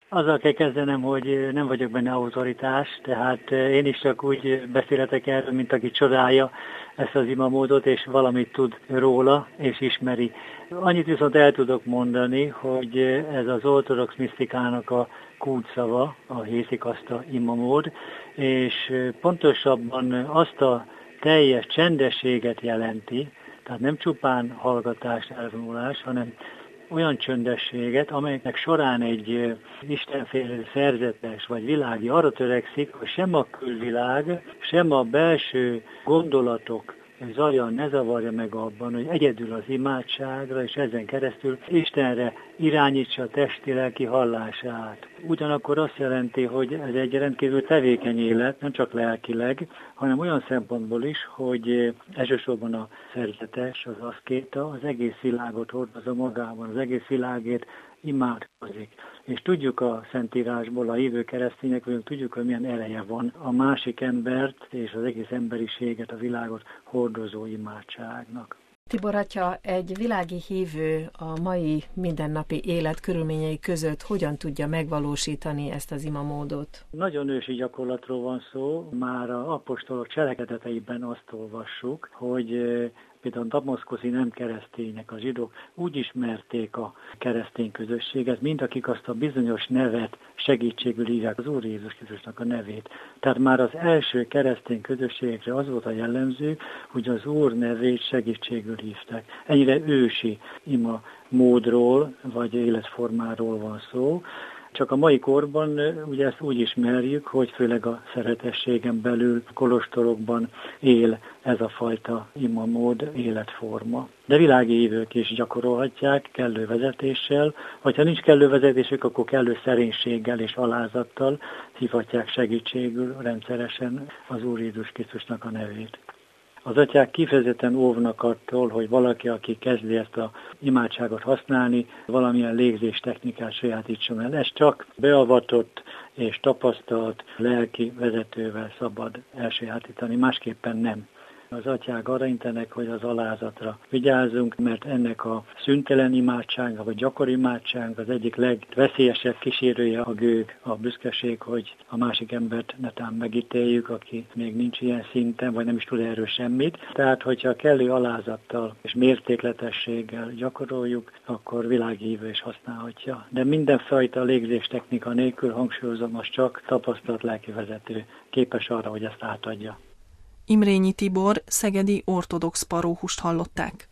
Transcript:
Azzal kell kezdenem, hogy nem vagyok benne autoritás, tehát én is csak úgy beszélhetek erről, mint aki csodálja ezt az imamódot, és valamit tud róla, és ismeri. Annyit viszont el tudok mondani, hogy ez az ortodox misztikának a kulcsszava, a hészikaszta imamód, és pontosabban azt a teljes csendességet jelenti, tehát nem csupán hallgatás, elvonulás, hanem olyan csöndességet, amelynek során egy istenfélő szerzetes vagy világi arra törekszik, hogy sem a külvilág, sem a belső gondolatok zaja ne zavarja meg abban, hogy egyedül az imádságra, és ezen keresztül Istenre irányítsa a testi-lelki hallását. Ugyanakkor azt jelenti, hogy ez egy rendkívül tevékeny élet, nem csak lelkileg, hanem olyan szempontból is, hogy elsősorban a szerzetes, az aszkéta az egész világot hordozza magában, az egész világért imádkozik. És tudjuk a Szentírásból, a hívő keresztények vagyunk, tudjuk, hogy milyen ereje van a másik embert és az egész emberiséget, a világot hordozó imádságnak. Tibor atya, egy világi hívő a mai mindennapi élet körülményei között hogyan tudja megvalósítani ezt az imamódot? Nagyon ősi gyakorlatról van szó, már az apostolok cselekedeteiben azt olvassuk, hogy például a damaszkuszi nem keresztények, a zsidók úgy ismerték a keresztény közösséget, mint akik azt a bizonyos nevet segítségül hívják, az Úr Jézus Krisztusnak a nevét. Tehát már az első keresztény közösségekre az volt a jellemző, hogy az Úr nevét segítségül hívták. Ennyire ősi ima módról vagy életformáról van szó. Csak a mai korban ugye ezt úgy ismerjük, hogy főleg a szeretességen belül kolostorokban él ez a fajta imamód, életforma. De világi hívők is gyakorolhatják kellő vezetéssel, vagy ha nincs kellő vezetésük, akkor kellő szerénységgel és alázattal hívhatják segítségül rendszeresen az Úr Jézus Krisztusnak a nevét. Az atyák kifejezetten óvnak attól, hogy valaki, aki kezdi ezt a imádságot használni, valamilyen légzés technikát sajátítson el. Ez csak beavatott és tapasztalt lelki vezetővel szabad elsajátítani, másképpen nem. Az atyák arra intenek, hogy az alázatra vigyázzunk, mert ennek a szüntelen imádsága, vagy gyakori imádság az egyik legveszélyesebb kísérője a gőg, a büszkeség, hogy a másik embert netán megítéljük, aki még nincs ilyen szinten, vagy nem is tud erről semmit. Tehát, hogyha kellő alázattal és mértékletességgel gyakoroljuk, akkor világhívő is használhatja. De mindenfajta légzés technika nélkül, hangsúlyozom, az csak tapasztalt lelkivezető képes arra, hogy ezt átadja. Imrényi Tibor, szegedi ortodox paróhust hallották.